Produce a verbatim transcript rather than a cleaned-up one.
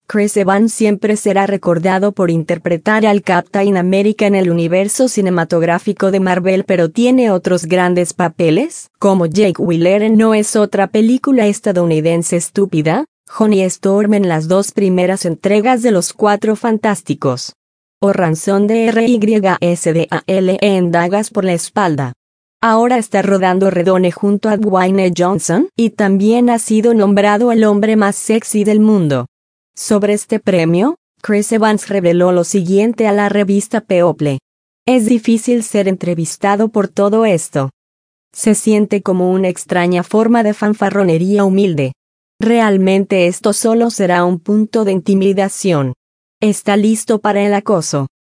Chris Evans siempre será recordado por interpretar al Captain America en el universo cinematográfico de Marvel, pero tiene otros grandes papeles, como Jake Wheeler en No es otra película estadounidense estúpida, Johnny Storm en las dos primeras entregas de Los Cuatro Fantásticos, o Ransom de R Y S D A L E en Dagas por la espalda. Ahora está rodando Redone junto a Dwayne Johnson, y también ha sido nombrado el hombre más sexy del mundo. Sobre este premio, Chris Evans reveló lo siguiente a la revista People. Es difícil ser entrevistado por todo esto. Se siente como una extraña forma de fanfarronería humilde. Realmente esto solo será un punto de intimidación. Está listo para el acoso.